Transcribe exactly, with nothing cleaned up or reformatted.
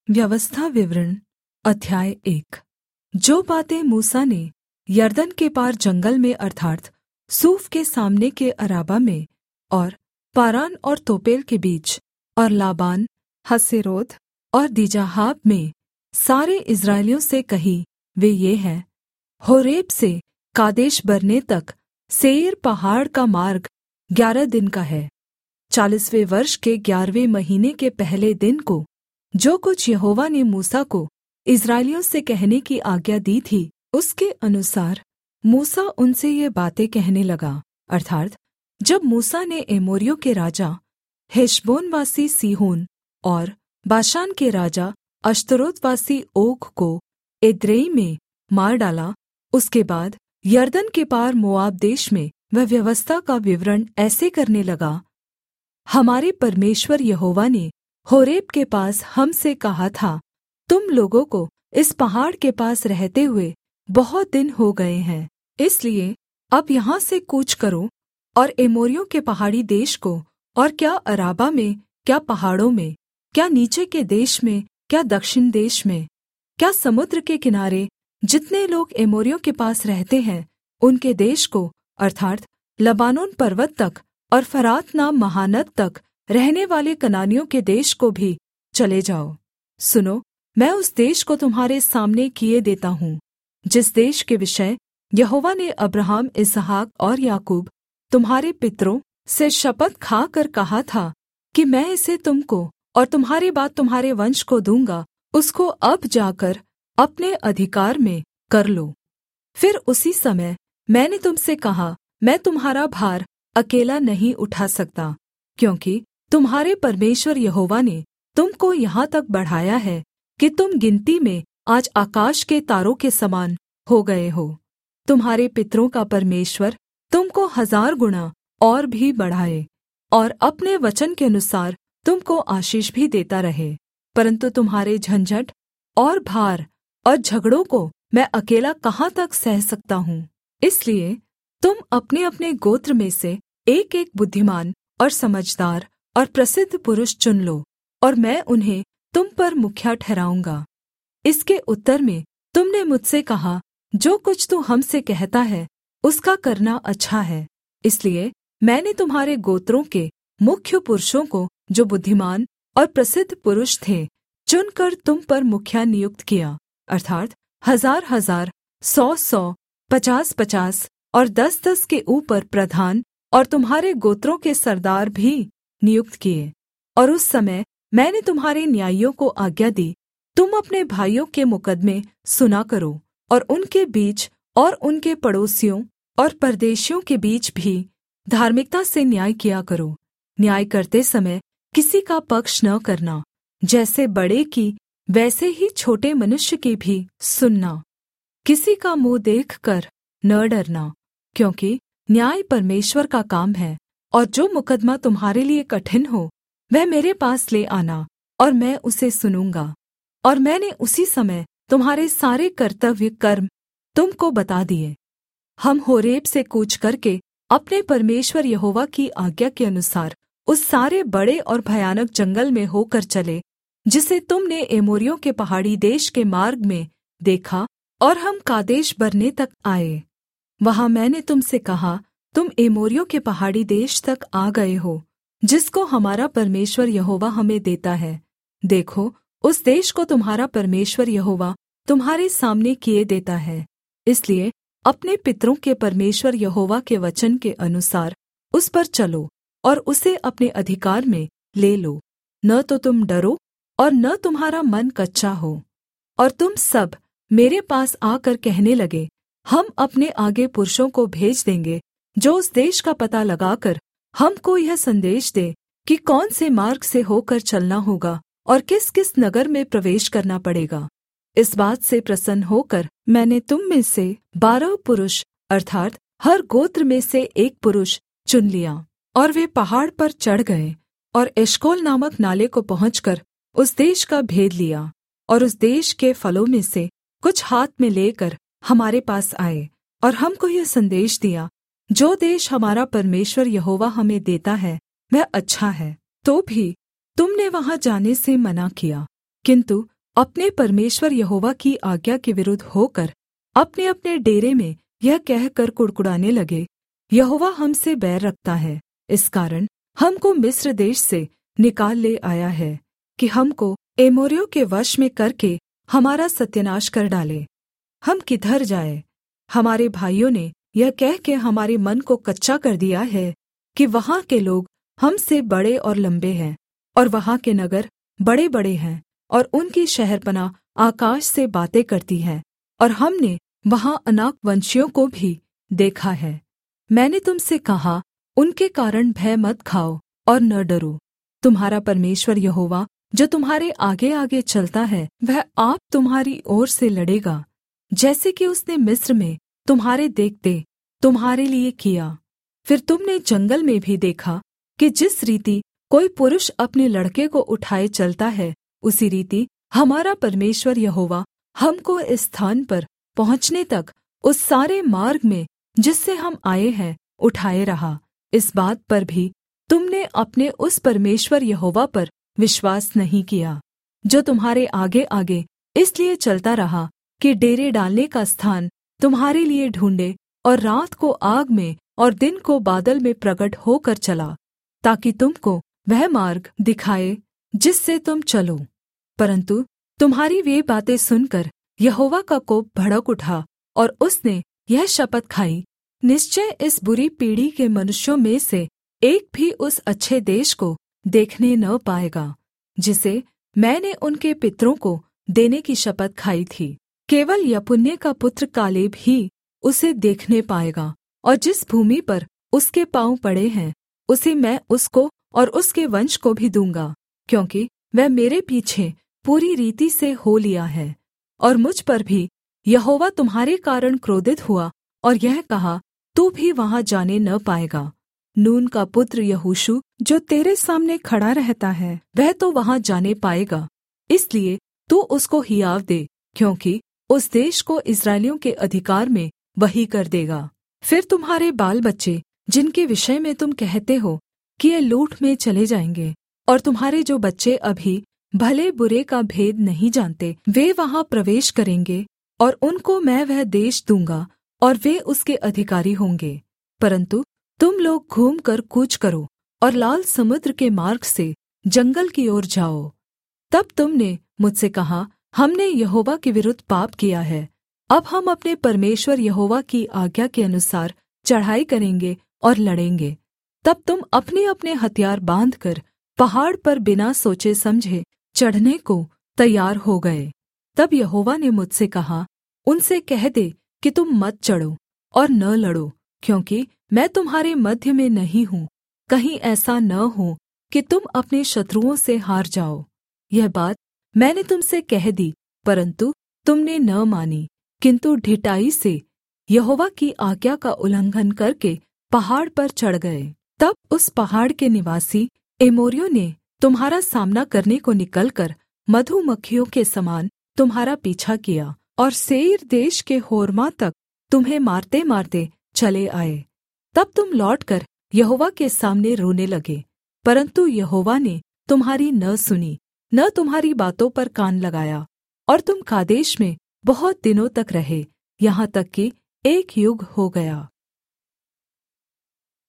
व्यवस्था विवरण अध्याय एक। जो बातें मूसा ने यरदन के पार जंगल में अर्थात् सूफ के सामने के अराबा में और पारान और तोपेल के बीच और लाबान, हसेरोत और दीजाहाब में सारे इस्राएलियों से कही, वे ये हैं। होरेब से कादेश बरने तक सेईर पहाड़ का मार्ग ग्यारह दिन का है। चालीसवें वर्ष के ग्यारहवें महीने के पहले दिन को जो कुछ यहोवा ने मूसा को इस्राएलियों से कहने की आज्ञा दी थी, उसके अनुसार मूसा उनसे ये बातें कहने लगा। अर्थात् जब मूसा ने एमोरियों के राजा हेशबोनवासी सीहोन और बाशान के राजा अश्तरोतवासी ओग को एद्रेई में मार डाला, उसके बाद यरदन के पार मोआब देश में वह व्यवस्था का विवरण ऐसे करने लगा। हमारे परमेश्वर यहोवा ने होरेब के पास हमसे कहा था, तुम लोगों को इस पहाड़ के पास रहते हुए बहुत दिन हो गए हैं, इसलिए अब यहाँ से कूच करो और एमोरियों के पहाड़ी देश को, और क्या अराबा में, क्या पहाड़ों में, क्या नीचे के देश में, क्या दक्षिण देश में, क्या समुद्र के किनारे जितने लोग एमोरियों के पास रहते हैं, उनके देश को अर्थात् लबानोन पर्वत तक और फरात नाम महानद तक रहने वाले कनानियों के देश को भी चले जाओ। सुनो, मैं उस देश को तुम्हारे सामने किए देता हूँ, जिस देश के विषय यहोवा ने अब्राहम, इसहाक और याकूब तुम्हारे पितरों से शपथ खाकर कहा था कि मैं इसे तुम को और तुम्हारे बाद तुम्हारे वंश को दूँगा, उसको अब जाकर अपने अधिकार में कर लो। फिर उसी समय मैंने तुम से कहा, मैं तुम्हारा भार अकेला नहीं उठा सकता, क्योंकि तुम्हारे परमेश्वर यहोवा ने तुम को यहाँ तक बढ़ाया है कि तुम गिनती में आज आकाश के तारों के समान हो गए हो। तुम्हारे पितरों का परमेश्वर तुम को हजार गुणा और भी बढ़ाए और अपने वचन के अनुसार तुम को आशीष भी देता रहे। परन्तु तुम्हारे झंझट और भार और झगड़ों को मैं अकेला कहाँ तक सह सकता हूँ। इसलिए तुम अपने-अपने गोत्र में से एक-एक बुद्धिमान और समझदार और प्रसिद्ध पुरुष चुन लो, और मैं उन्हें तुम पर मुखिया ठहराऊँगा। इसके उत्तर में तुमने मुझसे कहा, जो कुछ तू हमसे कहता है उसका करना अच्छा है। इसलिए मैंने तुम्हारे गोत्रों के मुख्य पुरुषों को, जो बुद्धिमान और प्रसिद्ध पुरुष थे, चुनकर तुम पर मुखिया नियुक्त किया, अर्थात् हजार-हजार, सौ-सौ, पचास-पचास और दस-दस के ऊपर प्रधान और तुम्हारे गोत्रों के सरदार भी नियुक्त किए। और उस समय मैंने तुम्हारे न्यायियों को आज्ञा दी, तुम अपने भाइयों के मुकद्दमे सुना करो, और उनके बीच और उनके पड़ोसियों और परदेशियों के बीच भी धार्मिकता से न्याय किया करो। न्याय करते समय किसी का पक्ष न करना, जैसे बड़े की वैसे ही छोटे मनुष्य की भी सुनना। किसी का मुँह देखकर न डरना, क्योंकि न्याय परमेश्वर का काम है। और जो मुकद्दमा तुम्हारे लिए कठिन हो, वह मेरे पास ले आना, और मैं उसे सुनूँगा। और मैंने उसी समय तुम्हारे सारे कर्तव्य कर्म तुम को बता दिए। हम होरेब से कूच करके अपने परमेश्वर यहोवा की आज्ञा के अनुसार उस सारे बड़े और भयानक जंगल में होकर चले, जिसे तुमने एमोरियों के पहाड़ी देश के मार्ग में देखा, और हम कादेश बरने तक आए। वहाँ मैंने तुम से कहा, तुम एमोरियों के पहाड़ी देश तक आ गए हो, जिसको हमारा परमेश्वर यहोवा हमें देता है। देखो, उस देश को तुम्हारा परमेश्वर यहोवा तुम्हारे सामने किए देता है। इसलिए अपने पितरों के परमेश्वर यहोवा के वचन के अनुसार उस पर चलो और उसे अपने अधिकार में ले लो। न तो तुम डरो और न तुम्हारा मन कच्चा हो। और तुम सब मेरे पास आकर कहने लगे, हम अपने आगे पुरुषों को भेज देंगे, जो उस देश का पता लगाकर हमको यह संदेश दे कि कौन से मार्ग से होकर चलना होगा और किस-किस नगर में प्रवेश करना पड़ेगा। इस बात से प्रसन्न होकर मैंने तुम में से बारह पुरुष अर्थात् हर गोत्र में से एक पुरुष चुन लिया, और वे पहाड़ पर चढ़ गए और एशकोल नामक नाले को पहुँचकर उस देश का भेद लिया, और उस देश के फलों में से कुछ हाथ में लेकर हमारे पास आए, और हमको यह संदेश दिया, जो देश हमारा परमेश्वर यहोवा हमें देता है वह अच्छा है। तो भी तुमने वहाँ जाने से मना किया, किन्तु अपने परमेश्वर यहोवा की आज्ञा के विरुद्ध होकर अपने-अपने डेरे में यह कहकर कुढ़कुढ़ाने लगे, यहोवा हमसे बैर रखता है, इस कारण हमको मिस्र देश से निकाल ले आया है कि हमको एमोरियों के वश में करके हमारा सत्यानाश कर डाले। हम किधर जाएँ? हमारे भाइयों ने यह कह के हमारे मन को कच्चा कर दिया है कि वहाँ के लोग हमसे बड़े और लंबे हैं, और वहाँ के नगर बड़े-बड़े हैं, और उनकी शहरपनाह आकाश से बातें करती है, और हमने वहाँ अनाकवंशियों को भी देखा है। मैंने तुम से कहा, उनके कारण भय मत खाओ और न डरो। तुम्हारा परमेश्वर यहोवा जो तुम्हारे आगे-आगे चलता है, वह आप तुम्हारी ओर से लड़ेगा, जैसे कि उसने मिस्र में तुम्हारे देखते तुम्हारे लिए किया। फिर तुमने जंगल में भी देखा कि जिस रीति कोई पुरुष अपने लड़के को उठाए चलता है, उसी रीति हमारा परमेश्वर यहोवा हमको इस स्थान पर पहुँचने तक उस सारे मार्ग में जिससे हम आए हैं उठाए रहा। इस बात पर भी तुमने अपने उस परमेश्वर यहोवा पर विश्वास नहीं किया, जो तुम्हारे आगे-आगे इसलिए चलता रहा कि डेरे डालने का स्थान तुम्हारे लिए ढूँढ़े, और रात को आग में और दिन को बादल में प्रगट होकर चला, ताकि तुमको वह मार्ग दिखाए जिससे तुम चलो। परन्तु तुम्हारी वे बातें सुनकर यहोवा का कोप भड़क उठा, और उसने यह शपथ खाई, निश्चय इस बुरी पीढ़ी के मनुष्यों में से एक भी उस अच्छे देश को देखने न पाएगा, जिसे मैंने उनके पितरों को देने की शपथ खाई थी। केवल यपुन्ने का पुत्र कालेब ही उसे देखने पाएगा, और जिस भूमि पर उसके पाँव पड़े हैं, उसे मैं उसको और उसके वंश को भी दूँगा, क्योंकि वह मेरे पीछे पूरी रीति से हो लिया है। और मुझ पर भी यहोवा तुम्हारे कारण क्रोधित हुआ, और यह कहा, तू भी वहाँ जाने न पाएगा। नून का पुत्र यहोशू जो तेरे सामने खड़ा रहता है, वह तो वहाँ जाने पाएगा, इसलिए तू उसको हियाव दे, क्योंकि उस देश को इस्राएलियों के अधिकार में वही कर देगा। फिर तुम्हारे बाल बच्चे, जिनके विषय में तुम कहते हो कि ये लूट में चले जाएंगे, और तुम्हारे जो बच्चे अभी भले बुरे का भेद नहीं जानते, वे वहाँ प्रवेश करेंगे, और उनको मैं वह देश दूँगा, और वे उसके अधिकारी होंगे। परन्तु तुम लोग घूमकर कूच करो, और लाल समुद्र के मार्ग से जंगल की ओर जाओ। तब तुमने मुझसे कहा, हमने यहोवा के विरुद्ध पाप किया है, अब हम अपने परमेश्वर यहोवा की आज्ञा के अनुसार चढ़ाई करेंगे और लड़ेंगे। तब तुम अपने-अपने हथियार बाँधकर पहाड़ पर बिना सोचे समझे चढ़ने को तैयार हो गए। तब यहोवा ने मुझसे कहा, उनसे कह दे कि तुम मत चढ़ो और न लड़ो, क्योंकि मैं तुम्हारे मध्य में नहीं हूँ, कहीं ऐसा न हो कि तुम अपने शत्रुओं से हार जाओ। यह बात मैंने तुम से कह दी, परन्तु तुमने न मानी, किन्तु ढिठाई से यहोवा की आज्ञा का उल्लंघन करके पहाड़ पर चढ़ गए। तब उस पहाड़ के निवासी एमोरियों ने तुम्हारा सामना करने को निकलकर मधुमक्खियों के समान तुम्हारा पीछा किया, और सेईर देश के होर्मा तक तुम्हें मारते-मारते चले आए। तब तुम लौटकर यहोवा के सामने रोने लगे, परन्तु यहोवा ने तुम्हारी न सुनी, न तुम्हारी बातों पर कान लगाया, और तुम कादेश में बहुत दिनों तक रहे, यहाँ तक कि एक युग हो गया।